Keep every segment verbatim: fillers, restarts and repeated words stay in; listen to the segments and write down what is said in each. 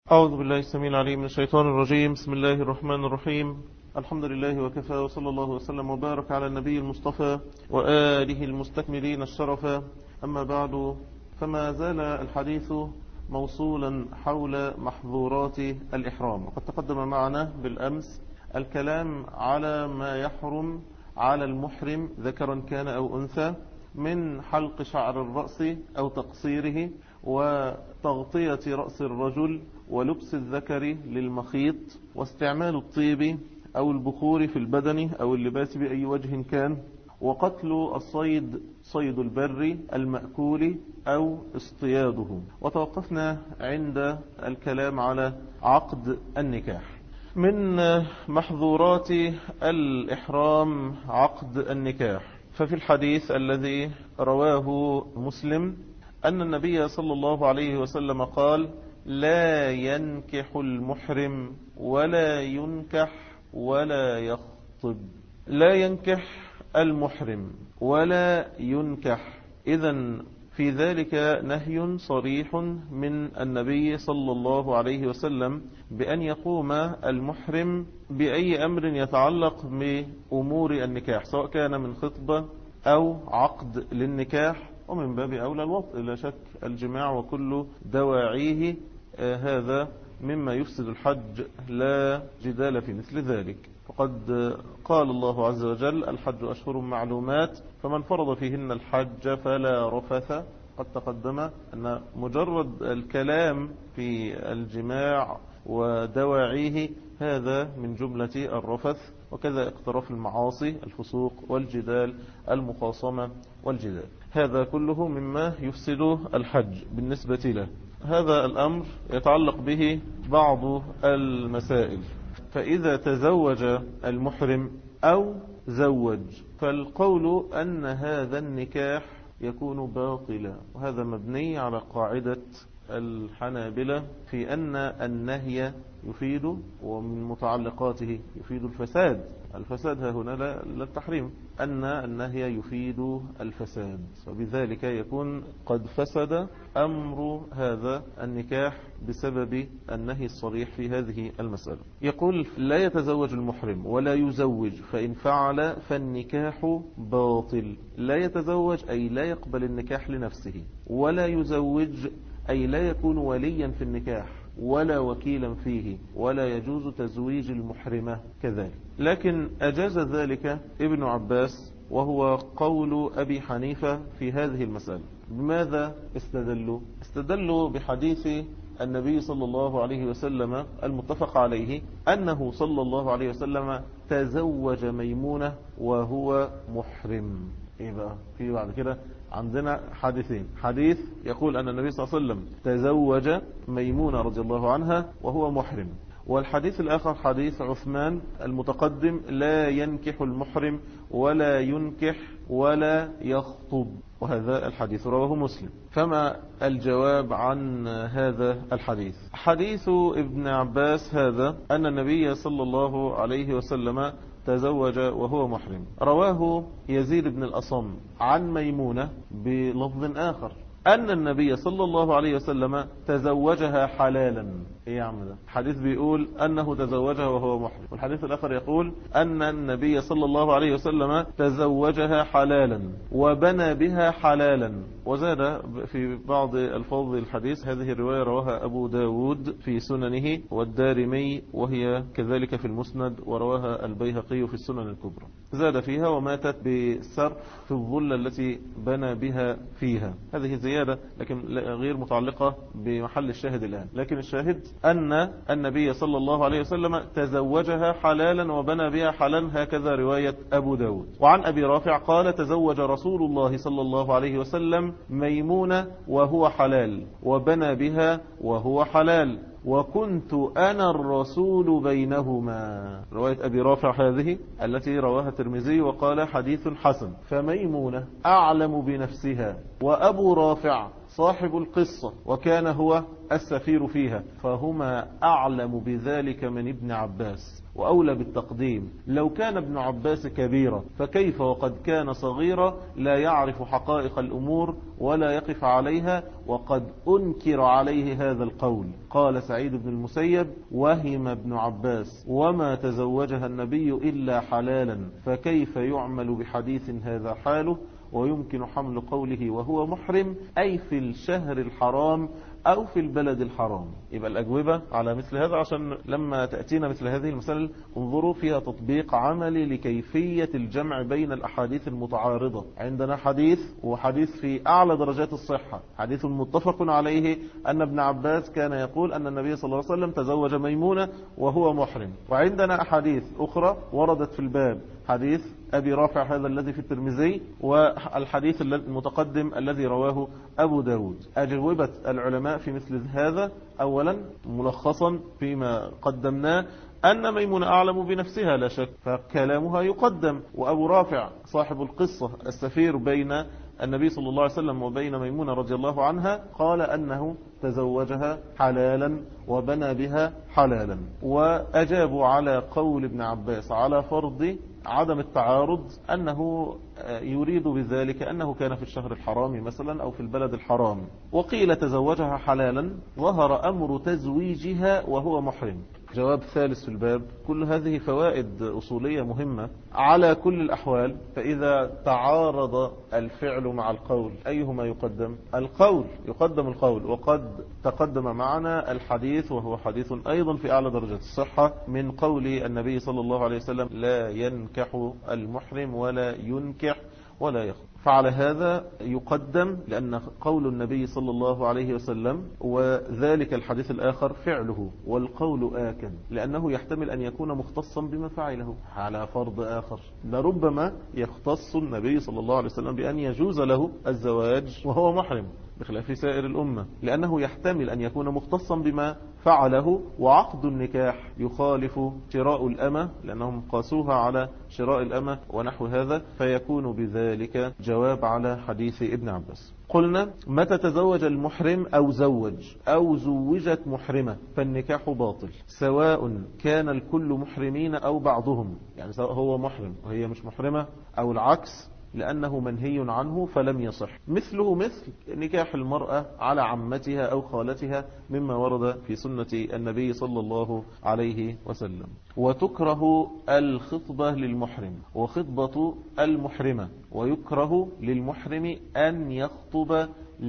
أعوذ بالله السميع العليم من الشيطان الرجيم. بسم الله الرحمن الرحيم. الحمد لله وكفى، وصلى الله وسلم وبارك على النبي المصطفى وآله المستكملين الشرفا. أما بعد، فما زال الحديث موصولا حول محظورات الإحرام، وقد تقدم معنا بالأمس الكلام على ما يحرم على المحرم ذكرا كان أو أنثى من حلق شعر الرأس أو تقصيره، وتغطية رأس الرجل، ولبس الذكر للمخيط، واستعمال الطيب أو البخور في البدن أو اللباس بأي وجه كان، وقتل الصيد، صيد البر المأكول أو اصطياده. وتوقفنا عند الكلام على عقد النكاح. من محظورات الإحرام عقد النكاح، ففي الحديث الذي رواه مسلم أن النبي صلى الله عليه وسلم قال: لا ينكح المحرم ولا ينكح ولا يخطب. لا ينكح المحرم ولا ينكح، إذن في ذلك نهي صريح من النبي صلى الله عليه وسلم بأن يقوم المحرم بأي أمر يتعلق بأمور النكاح، سواء كان من خطبة أو عقد للنكاح، ومن باب أولى الوطء لا شك، الجماع وكل دواعيه آه هذا مما يفسد الحج، لا جدال في مثل ذلك. وقد قال الله عز وجل: الحج أشهر معلومات، فمن فرض فيهن الحج فلا رفث. قد تقدم أن مجرد الكلام في الجماع ودواعيه هذا من جملة الرفث، وكذا اقتراف المعاصي، الفسوق والجدال، المخاصمة والجدال، هذا كله مما يفسد الحج بالنسبة له. هذا الأمر يتعلق به بعض المسائل. فإذا تزوج المحرم أو زوج، فالقول أن هذا النكاح يكون باطلا، وهذا مبني على قاعدة الحنابلة في أن النهي يفيد، ومن متعلقاته يفيد الفساد. الفساد ها هنا لا التحريم، أن النهي يفيد الفساد، وبذلك يكون قد فسد أمر هذا النكاح بسبب النهي الصريح في هذه المسألة. يقول: لا يتزوج المحرم ولا يزوج، فإن فعل فالنكاح باطل. لا يتزوج أي لا يقبل النكاح لنفسه، ولا يزوج أي لا يكون وليا في النكاح ولا وكيلا فيه، ولا يجوز تزويج المحرمة كذلك. لكن أجاز ذلك ابن عباس، وهو قول أبي حنيفة في هذه المسألة. بماذا استدلوا؟ استدلوا بحديث النبي صلى الله عليه وسلم المتفق عليه أنه صلى الله عليه وسلم تزوج ميمونة وهو محرم. إيه بقى؟ في بعد كده عندنا حديثين: حديث يقول أن النبي صلى الله عليه وسلم تزوج ميمونة رضي الله عنها وهو محرم، والحديث الآخر حديث عثمان المتقدم: لا ينكح المحرم ولا ينكح ولا يخطب، وهذا الحديث رواه مسلم. فما الجواب عن هذا الحديث؟ حديث ابن عباس هذا أن النبي صلى الله عليه وسلم تزوج وهو محرم، رواه يزيد بن الأصم عن ميمونة بلفظ آخر أن النبي صلى الله عليه وسلم تزوجها حلالا. إيه يا عم ده؟ الحديث بيقول أنه تزوجها وهو محرم، والحديث الآخر يقول أن النبي صلى الله عليه وسلم تزوجها حلالا وبنى بها حلالا. وزاد في بعض الفاظ الحديث، هذه الرواية رواها أبو داود في سننه والدارمي، وهي كذلك في المسند، ورواها البيهقي في السنن الكبرى. زاد فيها: وماتت بسر في الظلة التي بنى بها فيها. هذه زيادة لكن غير متعلقة بمحل الشاهد الآن، لكن الشاهد أن النبي صلى الله عليه وسلم تزوجها حلالا وبنى بها حلالا، هكذا رواية أبو داود. وعن أبي رافع قال: تزوج رسول الله صلى الله عليه وسلم ميمونة وهو حلال وبنى بها وهو حلال، وكنت أنا الرسول بينهما. رواية أبي رافع هذه التي رواها الترمذي وقال حديث حسن. فميمونة أعلم بنفسها، وأبو رافع صاحب القصة وكان هو السفير فيها، فهما أعلم بذلك من ابن عباس وأولى بالتقديم. لو كان ابن عباس كبيرا فكيف وقد كان صغيرا لا يعرف حقائق الأمور ولا يقف عليها، وقد أنكر عليه هذا القول. قال سعيد بن المسيب: وهم ابن عباس وما تزوجها النبي إلا حلالا، فكيف يعمل بحديث هذا حاله ويمكن حمل قوله وهو محرم، أي في الشهر الحرام أو في البلد الحرام. يبقى الأجوبة على مثل هذا، عشان لما تأتينا مثل هذه المسألة انظروا فيها تطبيق عملي لكيفية الجمع بين الأحاديث المتعارضة. عندنا حديث وحديث في أعلى درجات الصحة، حديث متفق عليه أن ابن عباس كان يقول أن النبي صلى الله عليه وسلم تزوج ميمونة وهو محرم. وعندنا أحاديث أخرى وردت في الباب، حديث أبي رافع هذا الذي في الترمذي، والحديث المتقدم الذي رواه أبو داود. أجوبة العلماء في مثل هذا: أولا ملخصا فيما قدمناه أن ميمونة أعلم بنفسها لا شك، فكلامها يقدم. وأبو رافع صاحب القصة السفير بين النبي صلى الله عليه وسلم وبين ميمونة رضي الله عنها قال أنه تزوجها حلالا وبنى بها حلالا. وأجابوا على قول ابن عباس على فرض عدم التعارض أنه يريد بذلك أنه كان في الشهر الحرام مثلا أو في البلد الحرام. وقيل تزوجها حلالا ظهر أمر تزويجها وهو محرم. جواب ثالث في الباب. كل هذه فوائد أصولية مهمة على كل الأحوال. فإذا تعارض الفعل مع القول أيهما يقدم؟ القول، يقدم القول. وقد تقدم معنا الحديث وهو حديث أيضا في أعلى درجة الصحة من قول النبي صلى الله عليه وسلم: لا ينكح المحرم ولا ينكح ولا يخطب. فعلى هذا يقدم، لأن قول النبي صلى الله عليه وسلم وذلك الحديث الآخر فعله، والقول آكد، لأنه يحتمل أن يكون مختصا بما فعله. على فرض آخر لربما يختص النبي صلى الله عليه وسلم بأن يجوز له الزواج وهو محرم بخلاف سائر الأمة، لأنه يحتمل أن يكون مختصا بما فعله، وعقد النكاح يخالف شراء الأمة لأنهم قاسوها على شراء الأمة ونحو هذا، فيكون بذلك جواب على حديث ابن عباس. قلنا: متى تزوج المحرم أو زوج أو زوجت محرمة فالنكاح باطل، سواء كان الكل محرمين أو بعضهم، يعني سواء هو محرم وهي مش محرمة أو العكس، لأنه منهي عنه فلم يصح. مثله مثل نكاح المرأة على عمتها أو خالتها مما ورد في سنة النبي صلى الله عليه وسلم. وتكره الخطبة للمحرم وخطبة المحرمة، ويكره للمحرم أن يخطب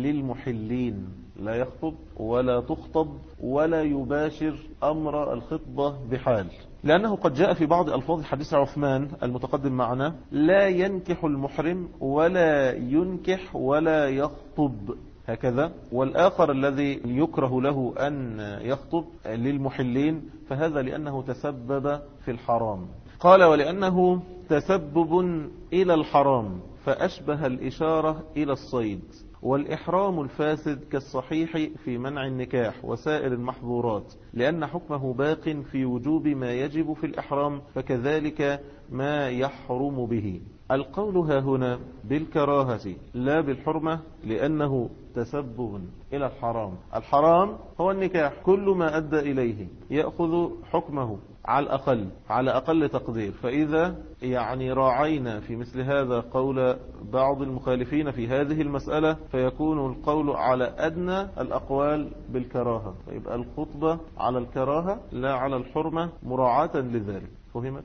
للمحلين، لا يخطب ولا تخطب ولا يباشر أمر الخطبة بحال، لأنه قد جاء في بعض ألفاظ حديث عثمان المتقدم معنا: لا ينكح المحرم ولا ينكح ولا يخطب، هكذا. والآخر الذي يكره له أن يخطب للمحلين فهذا لأنه تسبب في الحرام. قال: ولأنه تسبب إلى الحرام فأشبه الإشارة إلى الصيد، والإحرام الفاسد كالصحيح في منع النكاح وسائر المحظورات، لأن حكمه باق في وجوب ما يجب في الإحرام، فكذلك ما يحرم به. القول ها هنا بالكراهة لا بالحرمة، لأنه تسبب إلى الحرام. الحرام هو النكاح، كل ما أدى إليه يأخذ حكمه على الأقل على أقل تقدير. فإذا يعني راعينا في مثل هذا قول بعض المخالفين في هذه المسألة فيكون القول على أدنى الأقوال بالكراهة، فيبقى الخطبة على الكراهة لا على الحرمة مراعاة لذلك. فهمت؟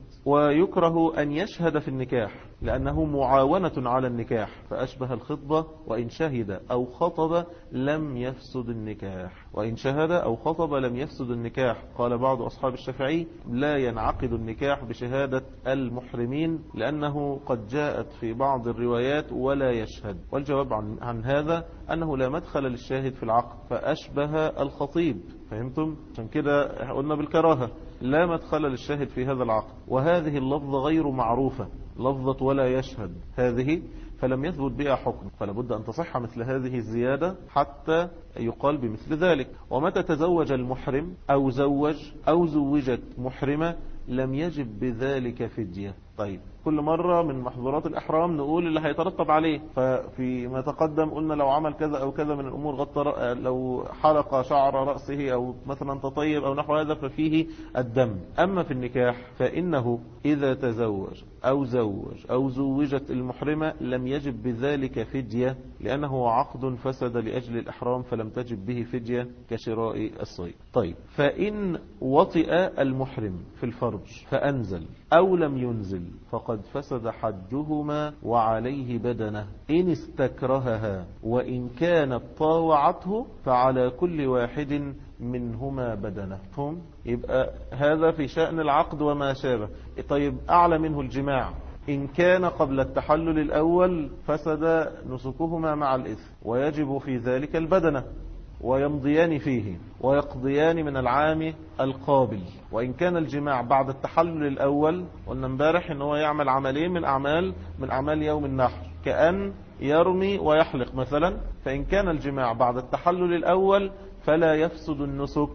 ويكره أن يشهد في النكاح لأنه معاونة على النكاح، فأشبه الخطبة، وإن شهد أو خطب لم يفسد النكاح، وإن شهد أو خطب لم يفسد النكاح. قال بعض أصحاب الشافعي: لا ينعقد النكاح بشهادة المحرمين، لأنه قد جاءت في بعض الروايات ولا يشهد. والجواب عن, عن هذا أنه لا مدخل للشاهد في العقد، فأشبه الخطيب. فهمتم؟ عشان كده قلنا بالكراهة لا مدخل للشاهد في هذا العقد. وهذه اللفظة غير معروفة، لفظة ولا يشهد هذه، فلم يثبت بها حكم، فلا بد أن تصح مثل هذه الزيادة حتى يقال بمثل ذلك. ومتى تزوج المحرم أو زوج أو زوجت محرمة لم يجب بذلك فدية، طيب كل مرة من محظورات الإحرام نقول اللي هيترتب عليه. ففي ما تقدم قلنا لو عمل كذا أو كذا من الأمور، غطى لو حلق شعر رأسه أو مثلا تطيب أو نحو هذا ففيه الدم. أما في النكاح فإنه إذا تزوج أو زوج أو زوجت المحرمة لم يجب بذلك فدية، لأنه عقد فسد لأجل الإحرام فلم تجب به فدية كشراء الصيد. طيب فإن وطئ المحرم في الفرج فأنزل أو لم ينزل فقد فسد حجهما وعليه بدنه إن استكرهها، وإن كانت طاوعته فعلى كل واحد منهما بدنه. فهم؟ يبقى هذا في شأن العقد وما شابه. طيب أعلى منه الجماع، إن كان قبل التحلل الأول فسد نسكهما مع الإثم ويجب في ذلك البدنة، ويمضيان فيه ويقضيان من العام القابل. وإن كان الجماع بعد التحلل الأول، قلنا امبارح إن هو يعمل عملين من أعمال من أعمال يوم النحر، كأن يرمي ويحلق مثلا، فإن كان الجماع بعد التحلل الأول فلا يفسد النسك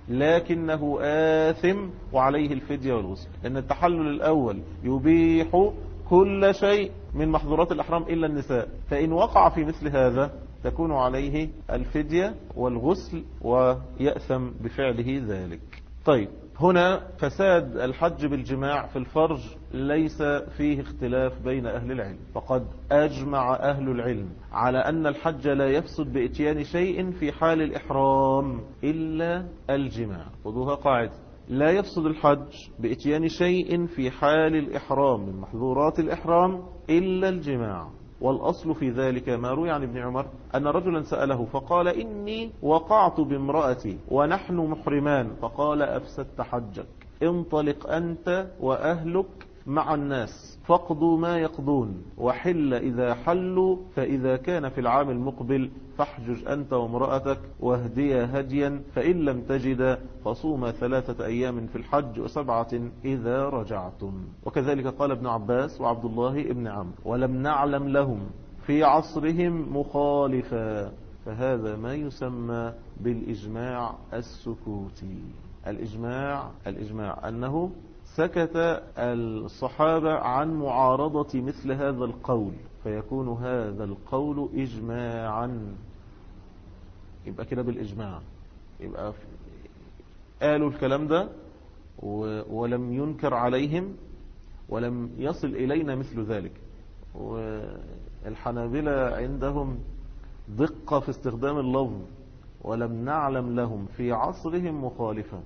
لكنه آثم وعليه الفدية والغسل، لأن التحلل الأول يبيح كل شيء من محظورات الإحرام إلا النساء، فإن وقع في مثل هذا تكون عليه الفدية والغسل ويأثم بفعله ذلك. طيب هنا فساد الحج بالجماع في الفرج ليس فيه اختلاف بين أهل العلم، فقد أجمع أهل العلم على أن الحج لا يفسد بإتيان شيء في حال الإحرام إلا الجماع. خذوها قاعدة، لا يفسد الحج بإتيان شيء في حال الإحرام من محظورات الإحرام إلا الجماع. والأصل في ذلك ما روي عن ابن عمر أن رجلا سأله فقال إني وقعت بامرأتي ونحن محرمان، فقال أفسدت حجك، انطلق أنت وأهلك مع الناس فاقضوا ما يقضون، وحل إذا حلوا، فإذا كان في العام المقبل فاحجج أنت وامرأتك واهديا هديا، فإن لم تجد فصوم ثلاثة أيام في الحج وسبعة إذا رجعتم. وكذلك قال ابن عباس وعبد الله ابن عمرو، ولم نعلم لهم في عصرهم مخالفا، فهذا ما يسمى بالإجماع السكوتي. الإجماع الإجماع أنه سكت الصحابة عن معارضة مثل هذا القول، فيكون هذا القول إجماعا. يبقى كده بالإجماع، يبقى قالوا الكلام ده ولم ينكر عليهم ولم يصل إلينا مثل ذلك. والحنابلة عندهم دقة في استخدام اللفظ، ولم نعلم لهم في عصرهم مخالفا،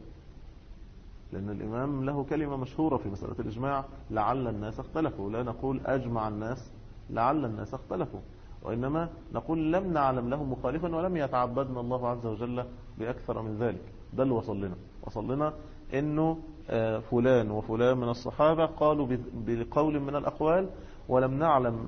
لأن الإمام له كلمة مشهورة في مسألة الإجماع: لعل الناس اختلفوا. لا نقول أجمع الناس لعل الناس اختلفوا، وإنما نقول لم نعلم لهم مخالفا ولم يتعبدنا الله عز وجل بأكثر من ذلك. ده اللي وصل لنا وصل لنا إنه فلان وفلان من الصحابة قالوا بقول من الأقوال ولم نعلم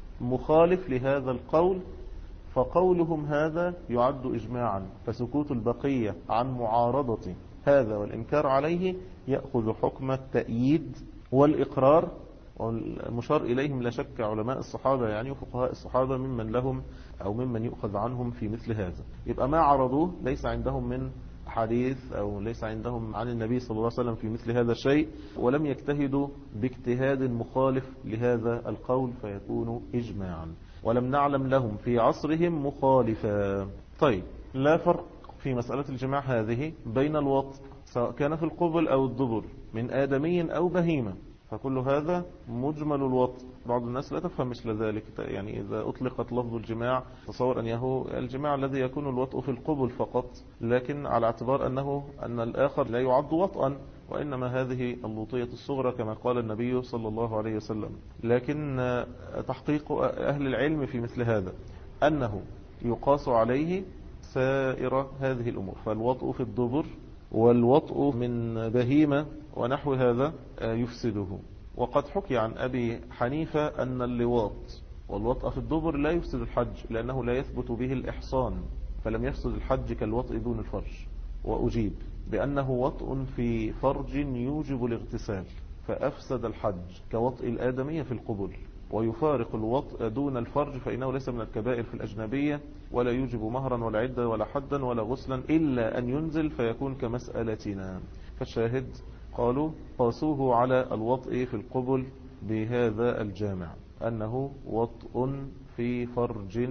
مخالف لهذا القول، فقولهم هذا يعد إجماعا، فسكوت البقية عن معارضة هذا والإنكار عليه يأخذ حكم التأييد والإقرار. والمشار إليهم لا شك علماء الصحابة يعني وفقهاء الصحابة ممن لهم أو ممن يؤخذ عنهم في مثل هذا. يبقى ما عرضوه ليس عندهم من حديث أو ليس عندهم عن النبي صلى الله عليه وسلم في مثل هذا الشيء، ولم يجتهدوا باجتهاد مخالف لهذا القول فيكون إجماعا. ولم نعلم لهم في عصرهم مخالفا. طيب لا فرق في مسألة الجماع هذه بين الوطء سواء كان في القبل أو الدبر من آدمي أو بهيمة، فكل هذا مجمل الوطء. بعض الناس لا تفهم مثل ذلك، يعني إذا أطلقت لفظ الجماع تصور أن يهو الجماع الذي يكون الوطء في القبل فقط، لكن على اعتبار أنه أن الآخر لا يعد وطئا، وإنما هذه اللوطية الصغرى كما قال النبي صلى الله عليه وسلم. لكن تحقيق أهل العلم في مثل هذا أنه يقاس عليه سائر هذه الأمور، فالوطء في الدبر والوطء من بهيمة ونحو هذا يفسده. وقد حكي عن أبي حنيفة أن اللواط والوطء في الدبر لا يفسد الحج لأنه لا يثبت به الإحصان، فلم يفسد الحج كالوطء دون الفرج. وأجيب بأنه وطء في فرج يوجب الاغتسال فأفسد الحج كوطء الآدمية في القبل، ويفارق الوطء دون الفرج فإنه ليس من الكبائر في الأجنبية، ولا يوجب مهرا ولا عدة ولا حدا ولا غسلا إلا أن ينزل فيكون كمسألتنا. فالشاهد قالوا قاسوه على الوطء في القبل بهذا الجامع أنه وطء في فرج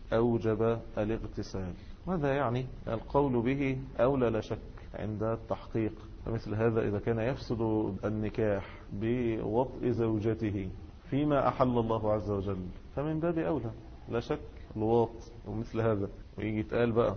أوجب الاغتسال. ماذا يعني؟ القول به أولى لا شك عند التحقيق. فمثل هذا إذا كان يفسد النكاح بوطء زوجته فيما أحل الله عز وجل فمن باب أولى لا شك الوط ومثل هذا. ويجي يتقال بقى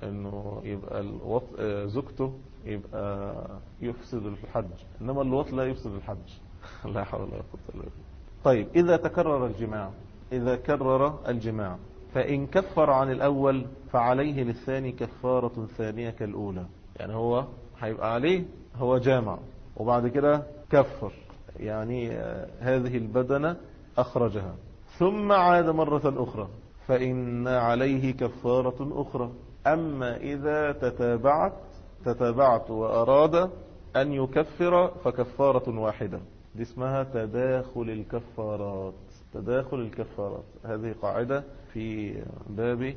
أنه يبقى الوطء زوجته يبقى يفسد الحج، إنما الوط لا يفسد الحج. لا حول ولا قوة إلا بالله. طيب إذا تكرر الجماع، إذا كرر الجماع فإن كفر عن الأول فعليه للثاني كفارة ثانية كالأولى. يعني هو هيبقى عليه هو جامع وبعد كده كفر، يعني هذه البدنة أخرجها ثم عاد مرة أخرى فإن عليه كفارة أخرى. أما إذا تتابعت تتابعت وأراد أن يكفر فكفارة واحدة. دي اسمها تداخل الكفارات. تداخل الكفارات هذه قاعدة في باب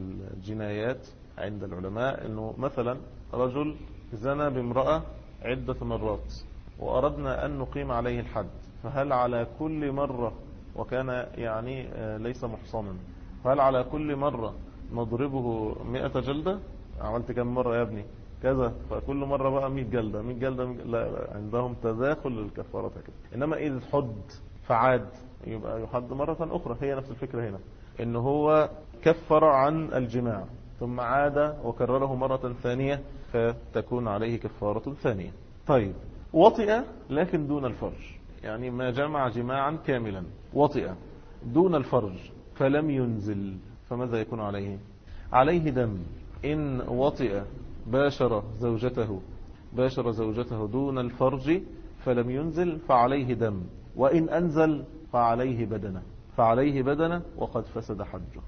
الجنايات عند العلماء، أنه مثلا رجل زنى بامرأة عدة مرات وأردنا أن نقيم عليه الحد، فهل على كل مرة وكان يعني ليس محصنا فهل على كل مرة نضربه مئة جلدة؟ عملت كم مرة يا ابني؟ كذا، فكل مرة بقى مئة جلدة مئة جلدة مئة... لا، عندهم تداخل للكفارات كده. إنما إذا حد فعاد يبقى يحد مرة أخرى. هي نفس الفكرة هنا، إن هو كفر عن الجماع ثم عاد وكرره مرة ثانية فتكون عليه كفارة ثانية. طيب وطئ لكن دون الفرج، يعني ما جمع جماعا كاملا وطئ دون الفرج فلم ينزل، فماذا يكون عليه؟ عليه دم. إن وطئ باشر زوجته باشر زوجته دون الفرج فلم ينزل فعليه دم، وإن أنزل فعليه بدنة فعليه بدنة وقد فسد حجه.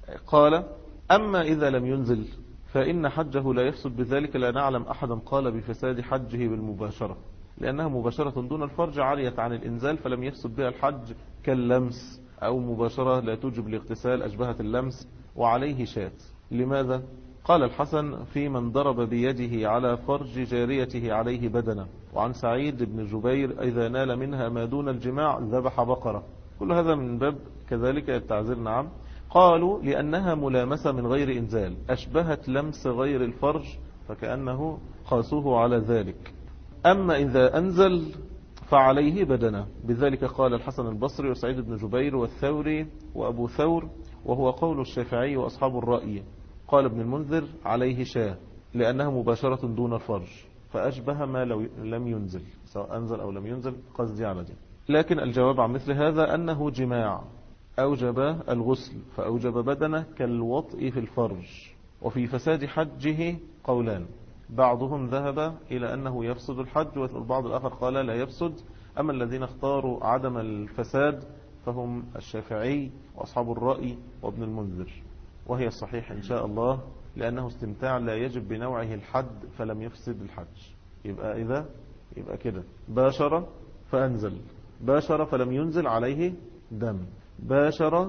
قال أما إذا لم ينزل فإن حجه لا يفسد بذلك، لا نعلم أحدا قال بفساد حجه بالمباشرة، لأنها مباشرة دون الفرج عارية عن الإنزال فلم يفسد بها الحج كاللمس، أو مباشرة لا توجب الاغتسال أشبهت اللمس وعليه شات. لماذا؟ قال الحسن في من ضرب بيده على فرج جاريته عليه بدنة. وعن سعيد بن جبير إذا نال منها ما دون الجماع ذبح بقرة. كل هذا من باب كذلك التعزير. نعم. قالوا لأنها ملامسة من غير إنزال أشبهت لمس غير الفرج فكأنه قاسوه على ذلك. أما إذا أنزل فعليه بدنة، بذلك قال الحسن البصري وسعيد بن جبير والثوري وأبو ثور، وهو قول الشافعي وأصحاب الرأي. قال ابن المنذر عليه شاة لأنها مباشرة دون الفرج فأشبه ما لو لم ينزل، سواء أنزل أو لم ينزل، قصدي على دي. لكن الجواب عن مثل هذا أنه جماع أوجب الغسل فأوجب بدنه كالوطء في الفرج. وفي فساد حجه قولان، بعضهم ذهب إلى أنه يفسد الحج والبعض الآخر قال لا يفسد. أما الذين اختاروا عدم الفساد فهم الشافعي وأصحاب الرأي وابن المنذر، وهي الصحيح إن شاء الله، لأنه استمتاع لا يجب بنوعه الحد فلم يفسد الحج. يبقى إذا يبقى كده باشر فأنزل، باشر فلم ينزل عليه دم، باشر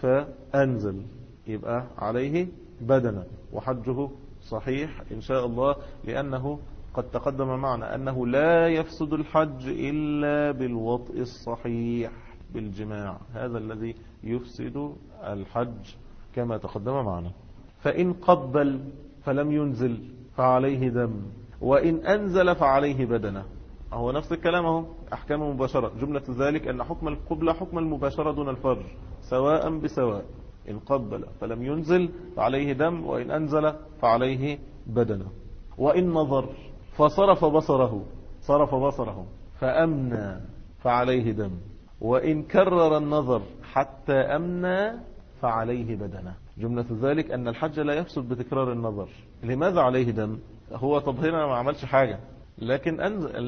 فأنزل يبقى عليه بدنة وحجه صحيح إن شاء الله، لأنه قد تقدم معنا أنه لا يفسد الحج إلا بالوطء الصحيح بالجماع، هذا الذي يفسد الحج كما تقدم معنا. فإن قبل فلم ينزل فعليه دم، وإن أنزل فعليه بدنة. هو نفس الكلام اهو، أحكام مباشرة. جملة ذلك أن حكم القبلة حكم المباشرة دون الفرج سواء بسواء. إن قبل فلم ينزل فعليه دم، وإن أنزل فعليه بدنة. وإن نظر فصرف بصره صرف بصره فأمنى فعليه دم، وإن كرر النظر حتى أمنى فعليه بدنة. جملة ذلك أن الحج لا يفسد بتكرار النظر. لماذا عليه دم؟ هو طب هنا ما عملش حاجة، لكن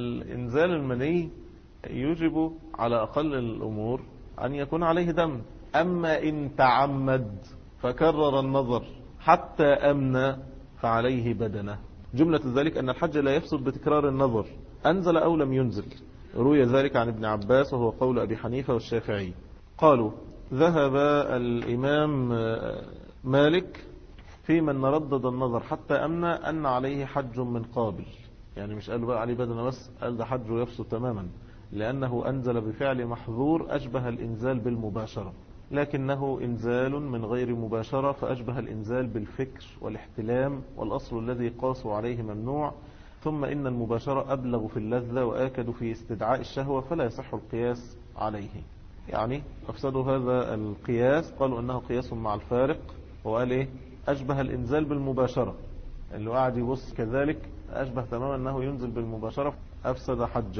إنزال المني يجب على أقل الأمور أن يكون عليه دم. أما إن تعمد فكرر النظر حتى أمنى فعليه بدنة. جملة ذلك أن الحج لا يفسد بتكرار النظر أنزل أو لم ينزل. روي ذلك عن ابن عباس وهو قول أبي حنيفة والشافعي. قالوا ذهب الإمام مالك في من ردد النظر حتى أمنى أن عليه حج من قابل، يعني مش قالوا بقى عليه بدنة بس، قال ده حجه يفسد تماما. لأنه أنزل بفعل محظور أشبه الإنزال بالمباشرة، لكنه إنزال من غير مباشرة فأشبه الإنزال بالفكر والاحتلام، والأصل الذي قاسوا عليه ممنوع. ثم إن المباشرة أبلغ في اللذة وآكد في استدعاء الشهوة، فلا يصح القياس عليه. يعني أفسدوا هذا القياس، قالوا أنه قياس مع الفارق، وقال إيه؟ أشبه الإنزال بالمباشرة، اللي قاعد يبص كذلك أشبه تماما أنه ينزل بالمباشرة، أفسد حجه.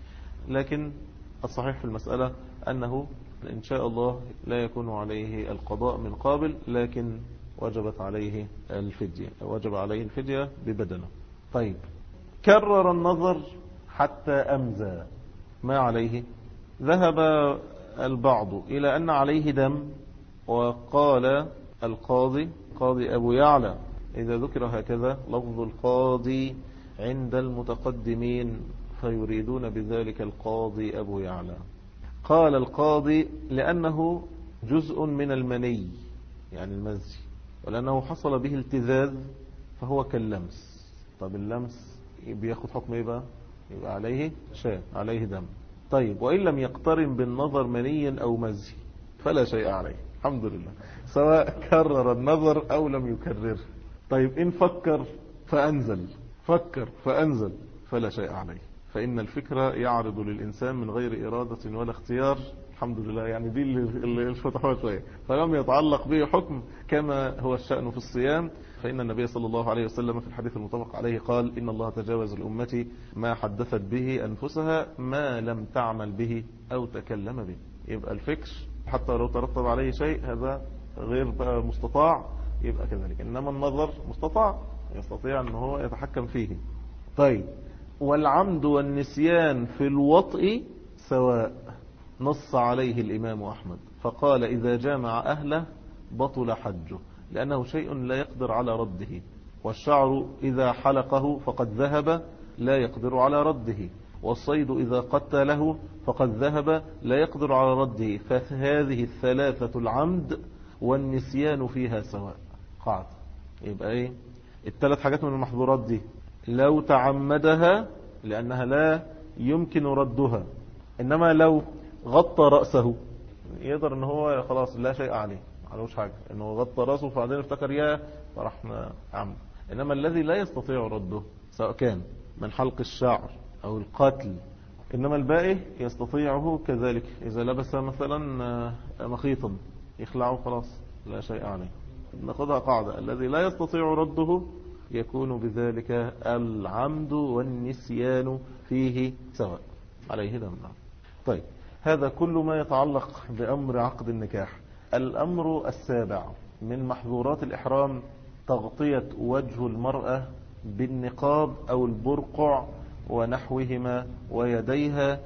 لكن الصحيح في المسألة أنه إن شاء الله لا يكون عليه القضاء من قابل، لكن وجبت عليه الفدية، وجب عليه الفدية ببدنه. طيب، كرر النظر حتى أمزى، ما عليه؟ ذهب البعض إلى أن عليه دم، وقال القاضي قاضي أبو يعلى: إذا ذكر هكذا لفظ القاضي عند المتقدمين فيريدون بذلك القاضي أبو يعلى. قال القاضي: لأنه جزء من المني، يعني المزي، ولأنه حصل به التذاذ فهو كاللمس. طب اللمس بياخد حكم إيه بقى؟ يبقى عليه شيء، عليه دم. طيب، وإن لم يقترن بالنظر مني أو مزي فلا شيء عليه، الحمد لله، سواء كرر النظر أو لم يكرر. طيب، إن فكر فأنزل، فكر فأنزل، فلا شيء عليه، فإن الفكرة يعرض للإنسان من غير إرادة ولا اختيار، الحمد لله. يعني دي اللي الفتحوها شوية، فلم يتعلق به حكم كما هو الشأن في الصيام. فإن النبي صلى الله عليه وسلم في الحديث المتفق عليه قال: إن الله تجاوز لأمتي ما حدثت به أنفسها ما لم تعمل به أو تكلم به. يبقى الفكر حتى لو ترتب عليه شيء هذا غير بقى مستطاع، يبقى كذلك. إنما النظر مستطاع، يستطيع أن هو يتحكم فيه. طيب، والعمد والنسيان في الوطء سواء، نص عليه الإمام أحمد فقال: إذا جامع أهله بطل حجه، لأنه شيء لا يقدر على رده. والشعر إذا حلقه فقد ذهب لا يقدر على رده، والصيد إذا قتله فقد ذهب لا يقدر على رده، فهذه الثلاثة العمد والنسيان فيها سواء. قاعدة. يبقى إيه؟ الثلاث حاجات من المحظورات دي لو تعمدها لأنها لا يمكن ردها، إنما لو غطى رأسه يقدر ان هو خلاص لا شيء عليه، معلوش حاجة، انه غطى رأسه فبعدين افتكر ياه فرحنا عمد. انما الذي لا يستطيع رده سواء كان من حلق الشعر او القتل، انما الباقي يستطيعه كذلك. اذا لبس مثلا مخيطا يخلعه خلاص لا شيء عليه. ناخذها قاعدة: الذي لا يستطيع رده يكون بذلك العمد والنسيان فيه سواء، عليه دم. طيب، هذا كل ما يتعلق بأمر عقد النكاح. الأمر السابع من محظورات الإحرام تغطية وجه المرأة بالنقاب أو البرقع ونحوهما ويديها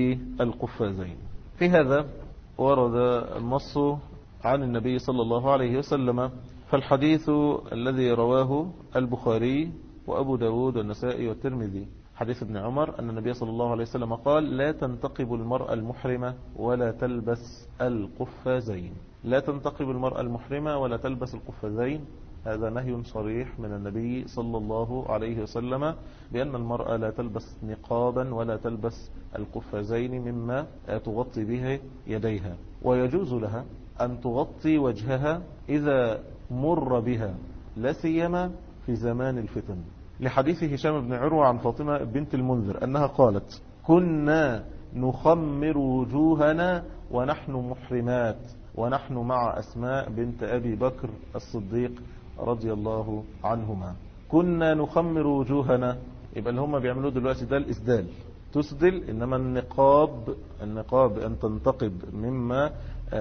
بالقفازين. في هذا ورد النص عن النبي صلى الله عليه وسلم، فالحديث الذي رواه البخاري وأبو داود والنسائي والترمذي حديث ابن عمر أن النبي صلى الله عليه وسلم قال: لا تنتقب المرأة المحرمة ولا تلبس القفازين. لا تنتقب المرأة المحرمة ولا تلبس القفازين، هذا نهي صريح من النبي صلى الله عليه وسلم بأن المرأة لا تلبس نقابا ولا تلبس القفازين مما تغطي به يديها، ويجوز لها أن تغطي وجهها إذا مر بها، لا سيما في زمان الفتن، لحديث هشام بن عروة عن فاطمة بنت المنذر أنها قالت: كنا نخمر وجوهنا ونحن محرمات ونحن مع أسماء بنت أبي بكر الصديق رضي الله عنهما. كنا نخمر وجوهنا، يبقى اللي هم بيعملوه دلوقتي ده الإسدال، تسدل. إنما النقاب النقاب أن تنتقب مما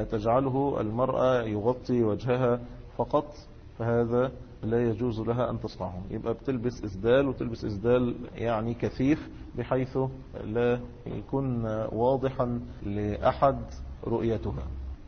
تجعله المرأة يغطي وجهها فقط، فهذا لا يجوز لها أن تصنعه. يبقى بتلبس إسدال، وتلبس إسدال يعني كثيف بحيث لا يكون واضحا لأحد رؤيتها.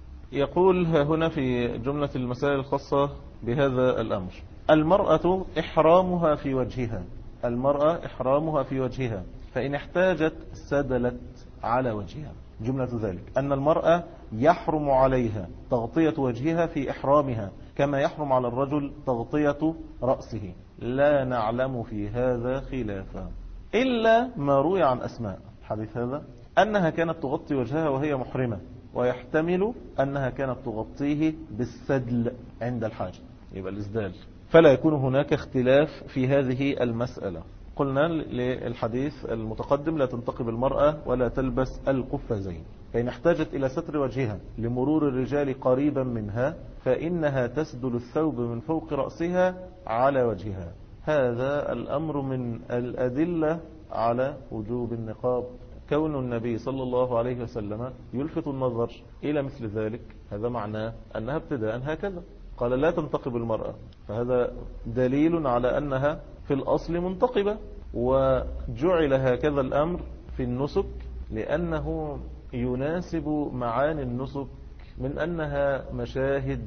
يقول هنا في جملة المسائل الخاصة بهذا الأمر: المرأة إحرامها في وجهها، المرأة إحرامها في وجهها، فإن احتاجت سدلت على وجهها. جملة ذلك أن المرأة يحرم عليها تغطية وجهها في إحرامها كما يحرم على الرجل تغطية رأسه، لا نعلم في هذا خلافا إلا ما روي عن أسماء. الحديث هذا أنها كانت تغطي وجهها وهي محرمة، ويحتمل أنها كانت تغطيه بالسدل عند الحاجة، يبقى الإسدال، فلا يكون هناك اختلاف في هذه المسألة. قلنا للحديث المتقدم لا تنتقب المرأة ولا تلبس القفازين، فإن احتاجت إلى ستر وجهها لمرور الرجال قريبا منها فإنها تسدل الثوب من فوق رأسها على وجهها. هذا الأمر من الأدلة على وجوب النقاب. كون النبي صلى الله عليه وسلم يلفت النظر إلى مثل ذلك هذا معناه أنها ابتداء هكذا قال لا تنتقب المرأة، فهذا دليل على أنها في الأصل منتقبة. وجعل هكذا الأمر في النسك لأنه يناسب معاني النسك من أنها مشاهد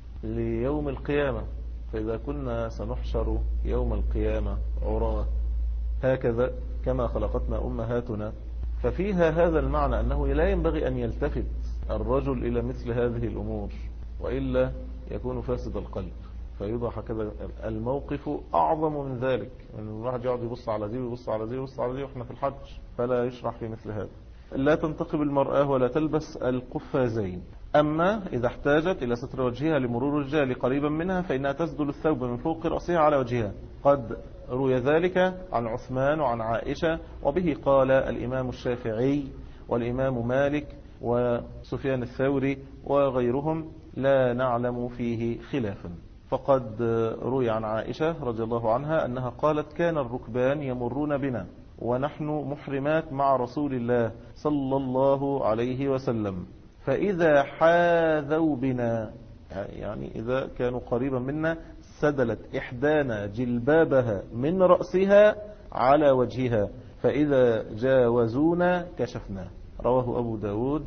ليوم القيامة، فإذا كنا سنحشر يوم القيامة عراة هكذا كما خلقتنا أمهاتنا، ففيها هذا المعنى أنه لا ينبغي أن يلتفت الرجل إلى مثل هذه الأمور وإلا يكون فاسد القلب، فيوضح هكذا الموقف أعظم من ذلك، أن يعني الواحد يقعد يبص على دي ويبص على دي ويبص على دي وإحنا في الحج، فلا يشرح في مثل هذا. لا تنتقب المرأة ولا تلبس القفازين. أما إذا احتاجت إلى ستر وجهها لمرور الرجال قريبا منها فإنها تسدل الثوب من فوق رأسها على وجهها. قد روي ذلك عن عثمان وعن عائشة، وبه قال الإمام الشافعي والإمام مالك وسفيان الثوري وغيرهم، لا نعلم فيه خلافا. فقد روي عن عائشة رضي الله عنها أنها قالت كان الركبان يمرون بنا ونحن محرمات مع رسول الله صلى الله عليه وسلم، فإذا حاذوا بنا يعني إذا كانوا قريبا منا سدلت إحدانا جلبابها من رأسها على وجهها، فإذا جاوزونا كشفنا. رواه أبو داود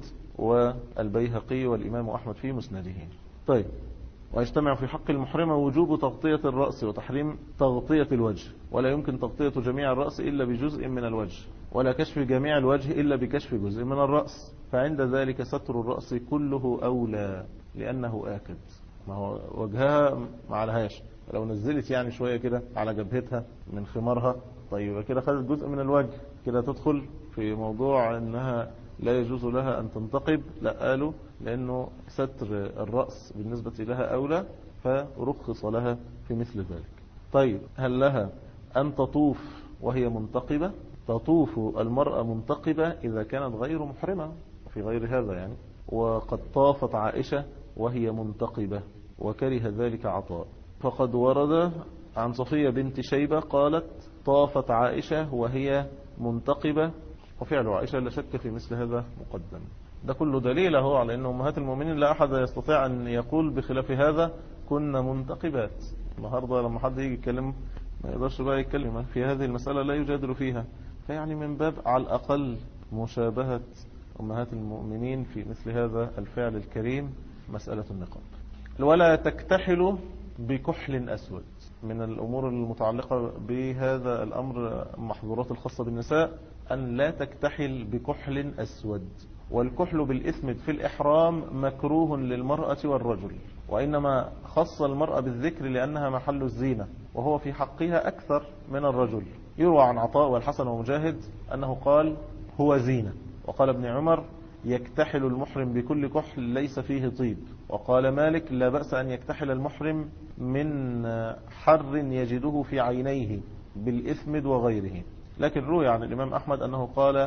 والبيهقي والإمام أحمد في مسنده. طيب، ويجتمع في حق المحرمة وجوب تغطية الرأس وتحريم تغطية الوجه، ولا يمكن تغطية جميع الرأس إلا بجزء من الوجه، ولا كشف جميع الوجه إلا بكشف جزء من الرأس، فعند ذلك ستر الرأس كله أولى لأنه آكد. ما هو وجهها ما عليهاش، لو نزلت يعني شوية كده على جبهتها من خمارها طيب كده خدت جزء من الوجه، كده تدخل في موضوع أنها لا يجوز لها أن تنتقب. لا، قالوا لأنه ستر الرأس بالنسبة لها أولى فرخص لها في مثل ذلك. طيب، هل لها أن تطوف وهي منتقبة؟ تطوف المرأة منتقبة إذا كانت غير محرمة في غير هذا يعني، وقد طافت عائشة وهي منتقبة وكره ذلك عطاء. فقد ورد عن صفية بنت شيبة قالت طافت عائشة وهي منتقبة، وفعل عائشة لا شك في مثل هذا مقدم. ده كله دليل هو على أن أمهات المؤمنين لا أحد يستطيع أن يقول بخلاف هذا كنا منتقبات. النهاردة لما حد يجي يتكلم ما يقدرش بقى يتكلم في هذه المسألة، لا يجادل فيها، فيعني من باب على الأقل مشابهة أمهات المؤمنين في مثل هذا الفعل الكريم مسألة النقاب. ولا تكتحل بكحل أسود. من الأمور المتعلقة بهذا الأمر محظورات الخاصة بالنساء أن لا تكتحل بكحل أسود. والكحل بالإثم في الإحرام مكروه للمرأة والرجل، وإنما خص المرأة بالذكر لأنها محل الزينة، وهو في حقها أكثر من الرجل. يروى عن عطاء والحسن ومجاهد أنه قال هو زينة. وقال ابن عمر يكتحل المحرم بكل كحل ليس فيه طيب. وقال مالك لا بأس أن يكتحل المحرم من حر يجده في عينيه بالإثمد وغيره. لكن روي عن الإمام أحمد أنه قال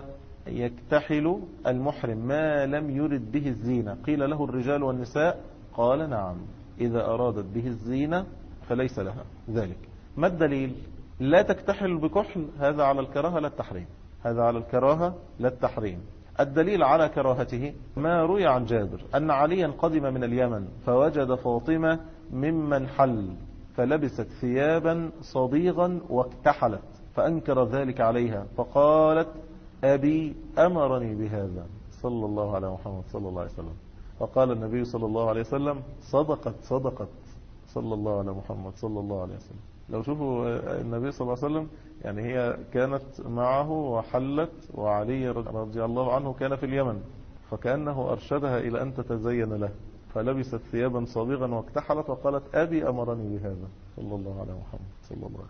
يكتحل المحرم ما لم يرد به الزينة. قيل له الرجال والنساء؟ قال نعم، إذا أرادت به الزينة فليس لها ذلك. ما الدليل؟ لا تكتحل بكحل، هذا على الكراهة لا التحريم، هذا على الكراهة لا التحريم. الدليل على كراهته ما روي عن جابر أن عليا قدم من اليمن فوجد فاطمة ممن حل فلبست ثيابا صديغا واكتحلت، فأنكر ذلك عليها فقالت أبي أمرني بهذا صلى الله على محمد صلى الله عليه وسلم. فقال النبي صلى الله عليه وسلم صدقت صدقت صلى الله على محمد صلى الله عليه وسلم. لو شوفوا النبي صلى الله عليه وسلم يعني هي كانت معه وحلت، وعلي رضي الله عنه كان في اليمن، فكأنه أرشدها إلى أن تتزين له، فلبست ثيابا صبيغا واكتحلت وقالت أبي أمرني بهذا صلى الله على محمد صلى الله عليه وسلم.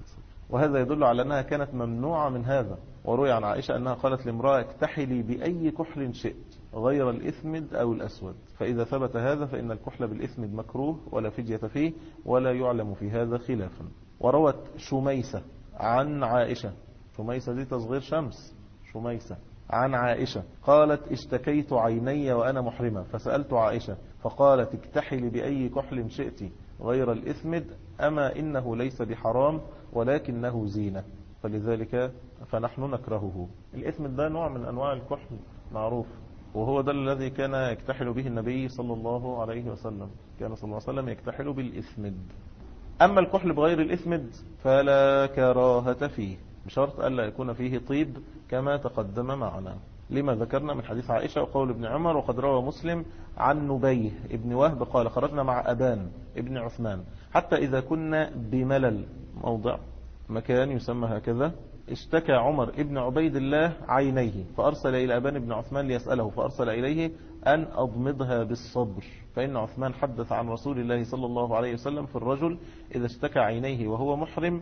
وهذا يدل على أنها كانت ممنوعة من هذا. وروي عن عائشة أنها قالت لامرأة اكتحلي بأي كحل شئت غير الإثمد أو الأسود، فإذا ثبت هذا فإن الكحل بالإثمد مكروه ولا فدية فيه ولا يعلم في هذا خلافا. وروت شميسة عن عائشة، شميسة دي تصغير شمس، شميسة عن عائشة قالت اشتكيت عيني وأنا محرمة فسألت عائشة فقالت اكتحلي بأي كحل شئت غير الإثمد، أما إنه ليس بحرام ولكنه زينة، فلذلك فنحن نكرهه. الإثمد ده نوع من أنواع الكحل معروف، وهو ده الذي كان يكتحل به النبي صلى الله عليه وسلم، كان صلى الله عليه وسلم يكتحل بالإثمد. أما الكحل بغير الإثمد فلا كراهة فيه، بشرط ألا يكون فيه طيب كما تقدم معنا، لما ذكرنا من حديث عائشة وقول ابن عمر. وقد روى مسلم عن نبيه ابن وهب قال خرجنا مع أبان ابن عثمان حتى إذا كنا بملل، موضع مكان يسمى هكذا، اشتكى عمر ابن عبيد الله عينيه فأرسل إلى أبان ابن عثمان ليسأله، فأرسل إليه أن أضمضها بالصبر، فإن عثمان حدث عن رسول الله صلى الله عليه وسلم في الرجل إذا اشتكى عينيه وهو محرم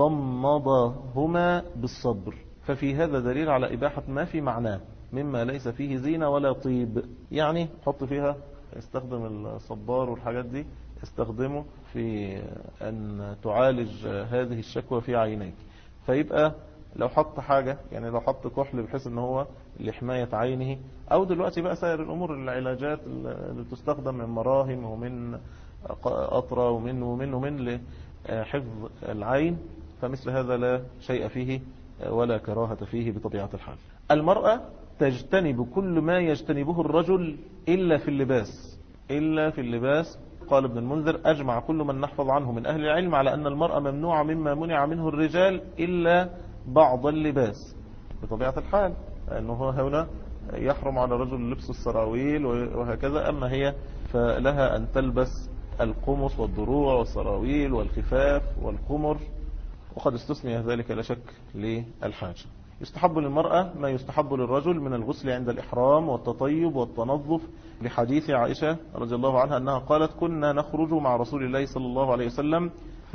ضمضهما بالصبر، ففي هذا دليل على إباحة ما في معناه مما ليس فيه زينة ولا طيب، يعني حط فيها، استخدم الصبار والحاجات دي استخدمه في أن تعالج هذه الشكوى في عينيك. فيبقى لو حط حاجة، يعني لو حط كحل بحيث ان هو لحماية عينه، او دلوقتي بقى سائر الامور العلاجات اللي تستخدم من مراهم ومن قطرة ومن ومن ومن لحفظ العين، فمثل هذا لا شيء فيه ولا كراهة فيه بطبيعة الحال. المرأة تجتنب كل ما يجتنبه الرجل إلا في اللباس، إلا في اللباس. قال ابن المنذر أجمع كل من نحفظ عنه من أهل العلم على أن المرأة ممنوعة مما منع منه الرجال إلا بعض اللباس بطبيعة الحال، لأنه هنا يحرم على الرجل لبس السراويل وهكذا، أما هي فلها أن تلبس القمص والضروع والسراويل والخفاف والقمر، وقد استثني ذلك لا شك للحاجة. يستحب للمرأة ما يستحب للرجل من الغسل عند الإحرام والتطيب والتنظف، لحديث عائشة رضي الله عنها أنها قالت كنا نخرج مع رسول الله صلى الله عليه وسلم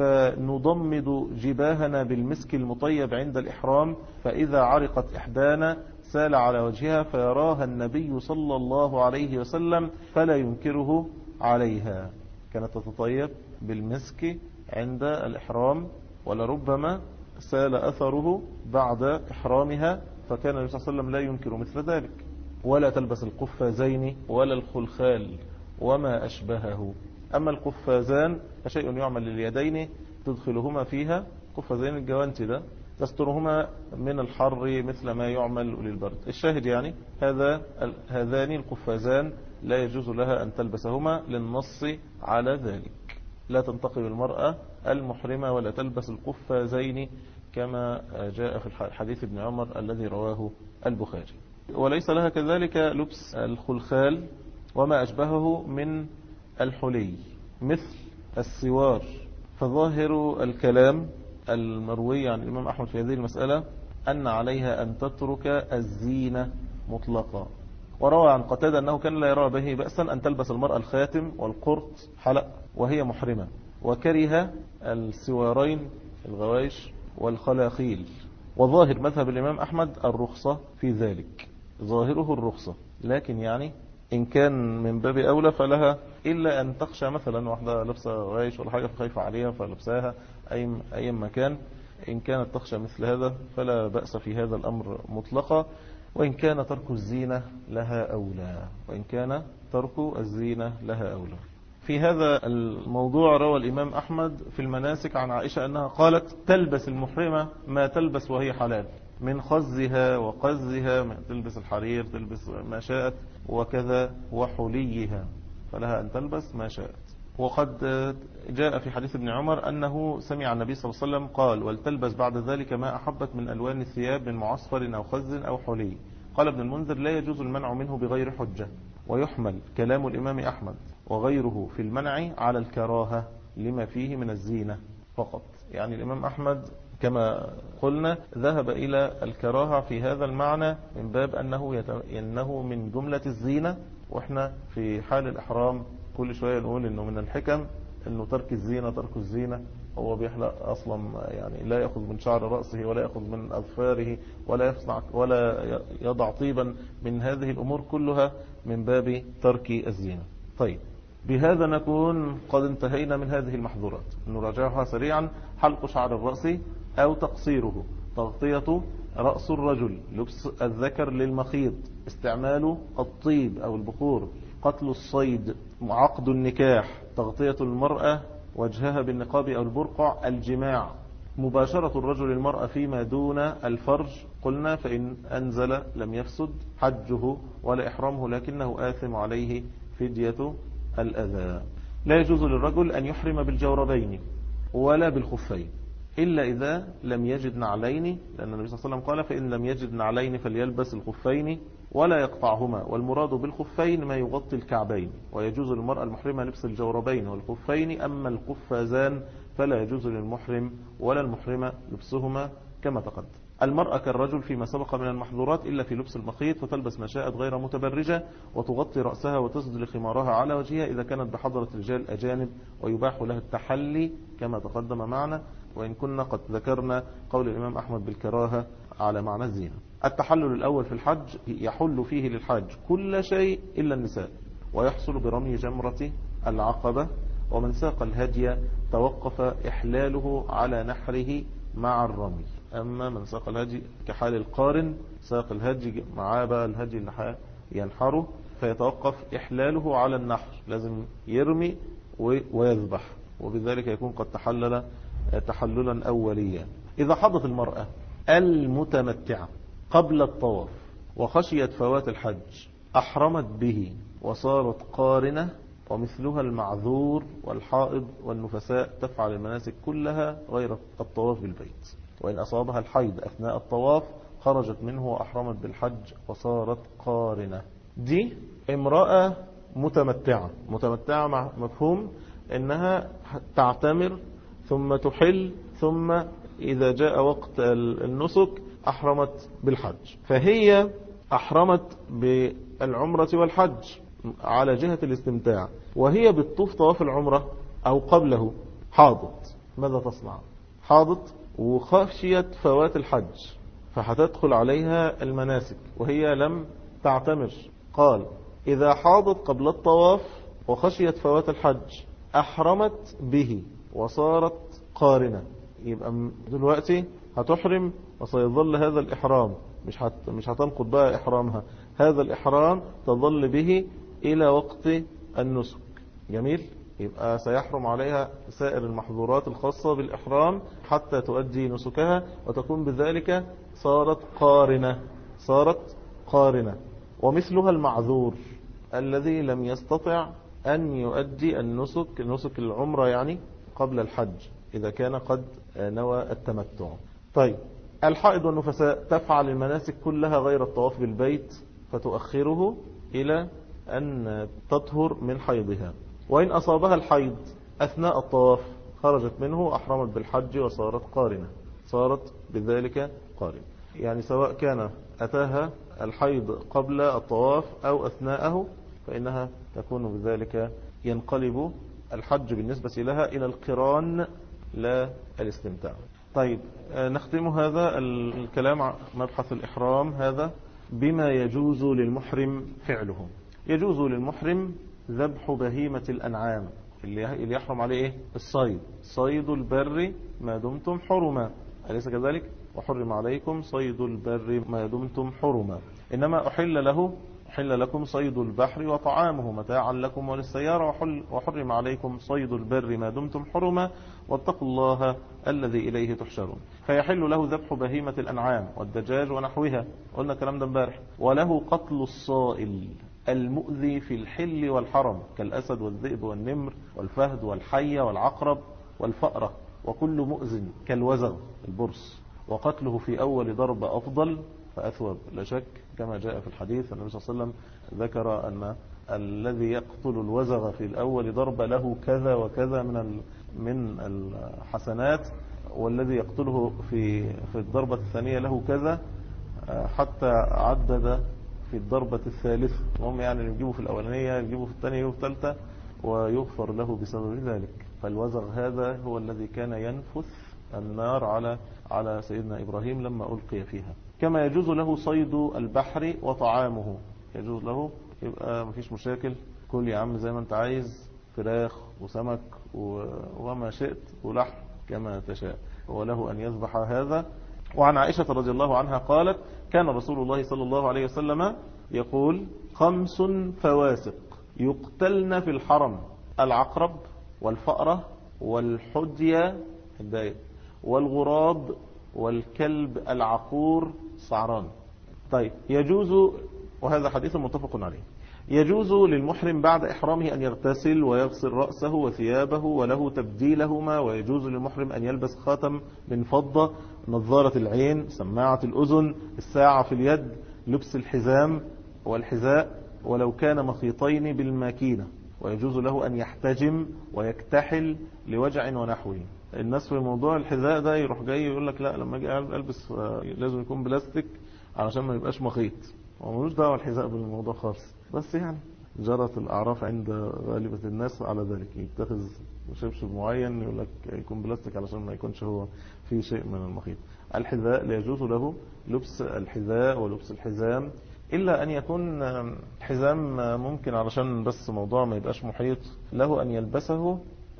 فنضمد جباهنا بالمسك المطيب عند الإحرام، فإذا عرقت إحدانا سال على وجهها فيراها النبي صلى الله عليه وسلم فلا ينكره عليها. كانت تتطيب بالمسك عند الإحرام ولربما سال أثره بعد إحرامها، فكان النبي صلى الله عليه وسلم لا ينكر مثل ذلك. ولا تلبس القفازين ولا الخلخال وما أشبهه. أما القفازان فشيء يعمل لليدين تدخلهما فيها، قفازين الجوانت ده تسترهما من الحر مثل ما يعمل للبرد. الشاهد يعني هذا هذان القفازان لا يجوز لها أن تلبسهما للنص على ذلك. لا تنتقب المرأة المحرمة ولا تلبس القفازين كما جاء في الحديث ابن عمر الذي رواه البخاري. وليس لها كذلك لبس الخلخال وما أشبهه من الحلي مثل السوار. فظاهر الكلام المروي عن الإمام أحمد في هذه المسألة أن عليها أن تترك الزينة مطلقا. وروى عن قتادة أنه كان لا يرى به بأسا أن تلبس المرأة الخاتم والقرط حلق وهي محرمة، وكره السوارين الغوايش والخلاخيل. وظاهر مذهب الإمام أحمد الرخصة في ذلك، ظاهره الرخصة، لكن يعني إن كان من باب أولى فلها إلا أن تخشى مثلا واحدة لبسة غايش ولا حاجة فخايفة عليها فلبساها أي أي مكان، إن كانت تخشى مثل هذا فلا بأس في هذا الأمر مطلقا، وإن كان ترك الزينة لها أولى، وإن كان ترك الزينة لها أولى. في هذا الموضوع روى الإمام أحمد في المناسك عن عائشة أنها قالت تلبس المحرمة ما تلبس وهي حلال من خزها وقزها، تلبس الحرير تلبس ما شاءت، وكذا وحليها، فلها أن تلبس ما شاءت. وقد جاء في حديث ابن عمر أنه سمع النبي صلى الله عليه وسلم قال ولتلبس بعد ذلك ما أحبت من ألوان الثياب من معصفر أو خز أو حلي. قال ابن المنذر لا يجوز المنع منه بغير حجة، ويحمل كلام الإمام أحمد وغيره في المنع على الكراهة لما فيه من الزينة فقط. يعني الإمام أحمد كما قلنا ذهب إلى الكراهة في هذا المعنى من باب أنه, يت... إنه من جملة الزينة، وإحنا في حال الإحرام كل شوية نقول إنه من الحكم إنه ترك الزينة ترك الزينة، هو بيحلق أصلا يعني لا يأخذ من شعر رأسه ولا يأخذ من أظفاره ولا يصنع ولا يضع طيبا من هذه الأمور كلها من باب ترك الزينة. طيب، بهذا نكون قد انتهينا من هذه المحظورات. نراجعها سريعا: حلق شعر الرأس أو تقصيره، تغطية رأس الرجل، لبس الذكر للمخيط، استعمال الطيب أو البخور، قتل الصيد، عقد النكاح، تغطية المرأة وجهها بالنقاب أو البرقع، الجماع، مباشرة الرجل المرأة فيما دون الفرج. قلنا فإن أنزل لم يفسد حجه ولا إحرامه، لكنه آثم عليه فدية الأذى. لا يجوز للرجل أن يحرم بالجوربين ولا بالخفين إلا إذا لم يجد نعلين، لأن النبي صلى الله عليه وسلم قال: فإن لم يجد نعلين فليلبس الخفين ولا يقطعهما. والمراد بالخفين ما يغطي الكعبين، ويجوز للمرأة المحرمة لبس الجوربين والخفين. أما القفازان فلا يجوز للمحرم ولا المحرمة لبسهما كما تقدم. المرأة كالرجل فيما سبق من المحظورات إلا في لبس المخيط، فتلبس ما شاءت غير متبرجة، وتغطي رأسها وتسدل خمارها على وجهها إذا كانت بحضرة رجال أجانب، ويباح لها التحلي كما تقدم معنا، وإن كنا قد ذكرنا قول الإمام أحمد بالكراهة على معنى الزينة. التحلل الأول في الحج يحل فيه للحاج كل شيء إلا النساء، ويحصل برمي جمرة العقبة. ومن ساق الهدي توقف إحلاله على نحره مع الرمي. أما من ساق الهدي كحال القارن، ساق الهدي معاه بقى الهدي اللي ينحره، فيتوقف إحلاله على النحر، لازم يرمي ويذبح، وبذلك يكون قد تحلل تحللا أوليا. إذا حضت المرأة المتمتعة قبل الطواف وخشيت فوات الحج أحرمت به وصارت قارنة، ومثلها المعذور والحائض والنفساء تفعل المناسك كلها غير الطواف بالبيت. وإن أصابها الحيض أثناء الطواف خرجت منه وأحرمت بالحج وصارت قارنة. دي امرأة متمتعة. متمتعة مع مفهوم أنها تعتمر ثم تحل، ثم إذا جاء وقت النسك أحرمت بالحج. فهي أحرمت بالعمرة والحج على جهة الاستمتاع، وهي بالطوف طواف العمرة أو قبله حاضت. ماذا تصنع؟ حاضت وخشيت فوات الحج، فهتدخل عليها المناسك وهي لم تعتمر. قال: إذا حاضت قبل الطواف وخشيت فوات الحج أحرمت به وصارت قارنة. يبقى دلوقتي هتحرم وسيظل هذا الإحرام، مش هت مش هتنقض بقى إحرامها، هذا الإحرام تظل به إلى وقت النسك. جميل. يبقى سيحرم عليها سائر المحظورات الخاصة بالإحرام حتى تؤدي نسكها، وتكون بذلك صارت قارنة. صارت قارنة. ومثلها المعذور الذي لم يستطع أن يؤدي النسك، نسك العمرة يعني، قبل الحج إذا كان قد نوى التمتع. طيب، الحائض والنفساء تفعل المناسك كلها غير الطواف بالبيت، فتؤخره إلى أن تطهر من حيضها. وإن أصابها الحيض أثناء الطواف خرجت منه أحرمت بالحج وصارت قارنة. صارت بذلك قارنة، يعني سواء كان أتاها الحيض قبل الطواف أو أثناءه، فإنها تكون بذلك ينقلب الحج بالنسبة لها إلى القران لا الاستمتاع. طيب، نختم هذا الكلام مبحث الإحرام هذا بما يجوز للمحرم فعله. يجوز للمحرم ذبح بهيمة الأنعام، اللي يحرم عليه إيه؟ الصيد، صيد البر ما دمتم حرما، أليس كذلك؟ وحرم عليكم صيد البر ما دمتم حرما. إنما أحل له أحل لكم صيد البحر وطعامه متاعا لكم وللسيارة، وحرم عليكم صيد البر ما دمتم حرما، واتقوا الله الذي إليه تحشرون. فيحل له ذبح بهيمة الأنعام والدجاج ونحوها، قلنا الكلام ده امبارح. وله قتل الصائل المؤذي في الحل والحرم كالأسد والذئب والنمر والفهد والحية والعقرب والفأرة، وكل مؤذ كالوزغ البرص، وقتله في أول ضربة أفضل فأثوب لا شك، كما جاء في الحديث النبي صلى الله عليه وسلم ذكر أن الذي يقتل الوزغ في الأول ضربة له كذا وكذا من من الحسنات، والذي يقتله في في الضربة الثانية له كذا، حتى عدد في الضربة الثالثة. هم يعني اللي يجيبوا في الأولانية يجيبوا في الثانية وفي الثالثة، ويغفر له بسبب ذلك. فالوزغ هذا هو الذي كان ينفث النار على على سيدنا إبراهيم لما ألقي فيها. كما يجوز له صيد البحر وطعامه، يجوز له، يبقى مفيش مشاكل، كل يا عم زي ما انت عايز، فراخ وسمك وما شئت ولحم كما تشاء، وله أن يذبح هذا. وعن عائشة رضي الله عنها قالت: كان رسول الله صلى الله عليه وسلم يقول: خمس فواسق يقتلن في الحرم: العقرب والفأرة والحدية والغراب والكلب العقور صعران. طيب، يجوز، وهذا حديث متفق عليه، يجوز للمحرم بعد إحرامه أن يغتسل ويغسل رأسه وثيابه وله تبديلهما، ويجوز للمحرم أن يلبس خاتم من فضة، نظارة العين، سماعة الأذن، الساعة في اليد، لبس الحزام والحذاء ولو كان مخيطين بالماكينة، ويجوز له أن يحتجم ويكتحل لوجع ونحوه. الناس في موضوع الحذاء ده يروح جاي يقول لك لا، لما اجي البس لازم يكون بلاستيك علشان ما يبقاش مخيط، وملوش دعوه الحذاء بالموضوع خالص، بس يعني جرت الاعراف عند غالبة الناس على ذلك، يتخذ شبشب معين يقول لك يكون بلاستيك علشان ما يكونش هو فيه شيء من المخيط. الحذاء لا يجوز له لبس الحذاء ولبس الحزام، إلا أن يكون حزام ممكن علشان بس موضوع ما يبقاش محيط، له أن يلبسه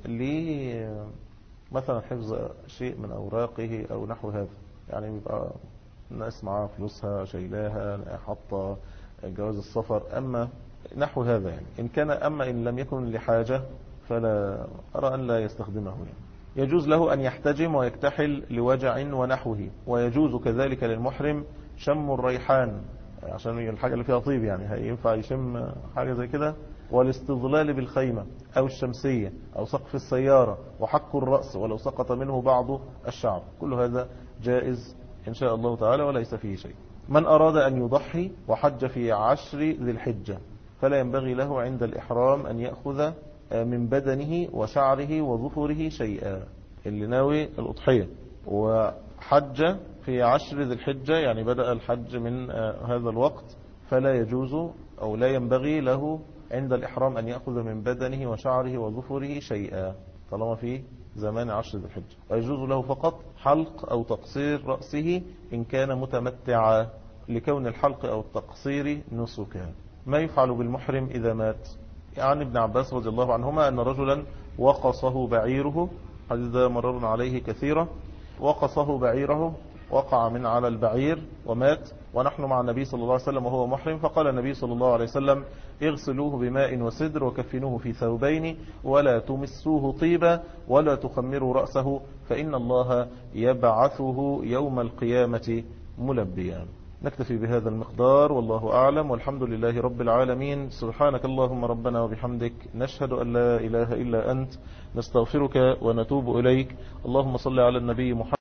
لي مثلا حفظ شيء من أوراقه أو نحو هذا، يعني يبقى الناس معاه فلوسها شيلاها، حاطة جواز السفر، أما نحو هذا يعني. إن كان أما إن لم يكن لحاجة فلا أرى أن لا يستخدمه يعني. يجوز له أن يحتجم ويكتحل لوجع ونحوه، ويجوز كذلك للمحرم شم الريحان عشان الحاجة اللي فيها طيب، يعني هينفع يشم حاجة زي كده، والاستظلال بالخيمة أو الشمسية أو سقف السيارة، وحك الرأس ولو سقط منه بعض الشعر، كل هذا جائز إن شاء الله تعالى وليس فيه شيء. من أراد أن يضحي وحج في عشر ذي الحجة فلا ينبغي له عند الإحرام أن يأخذ من بدنه وشعره وظفره شيئا، اللي ناوي الأضحية وحج في عشر ذي الحجة يعني بدأ الحج من هذا الوقت، فلا يجوز أو لا ينبغي له عند الإحرام أن يأخذ من بدنه وشعره وظفره شيئا طالما في زمان عشر ذي الحجة. ويجوز له فقط حلق أو تقصير رأسه إن كان متمتعا، لكون الحلق أو التقصير نسكا. ما يفعل بالمحرم إذا مات؟ يعني ابن عباس رضي الله عنهما أن رجلا وقصه بعيره، حديث ده مررنا عليه كثيرا، وقصه بعيره، وقع من على البعير ومات، ونحن مع النبي صلى الله عليه وسلم وهو محرم، فقال النبي صلى الله عليه وسلم: اغسلوه بماء وسدر وكفنوه في ثوبين ولا تمسوه طيبا ولا تخمروا رأسه فإن الله يبعثه يوم القيامة ملبيا. نكتفي بهذا المقدار والله أعلم، والحمد لله رب العالمين. سبحانك اللهم ربنا وبحمدك، نشهد أن لا إله إلا أنت، نستغفرك ونتوب إليك. اللهم صل على النبي محمد